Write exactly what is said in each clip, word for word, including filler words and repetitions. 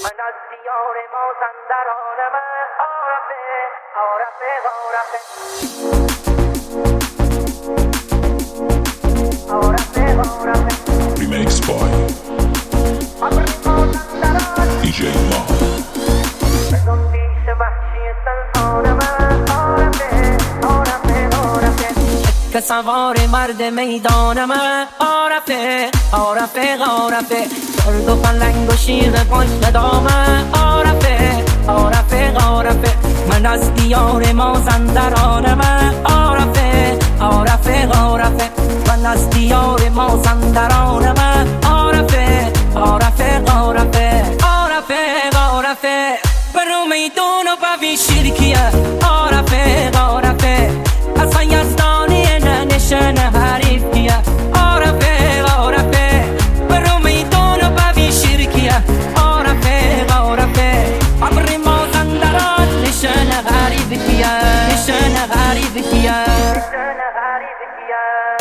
من از دیار مازندرانم عارفه عارفه عارفه عارفه عارفه Remix by دی جی ما بدون پیش وحشی سلطانم عارفه عارفه عارفه که سوار مرد میدانم عارفه عارفه عارفه درد و پلنگ و شیر پشت دامه عارفه عارفه عارفه من از دیار مازندرانم عارفه عارفه عارفه من از دیار مازندرانم عارفه عارفه عارفه عارفه عارفه برو میدون و ببین شیرکیه عارفه عارفه اصلا یزدانی ننشن حریفیه عارفه عارفه برو میدون و ببین شیرکیه عارفه عارفه عبر مازندران نشن حریفیه نشن حریفیه نشن حریفیه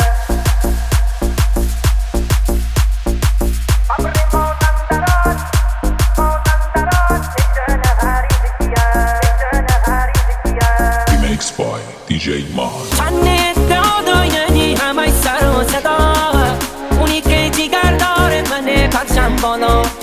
عبر مازندران مازندران نشن حریفیه نشن حریفیه Remix by دی جی ما چند دادا یعنی همه سر و صدا اونی که جیگر داره منه پرچم بالا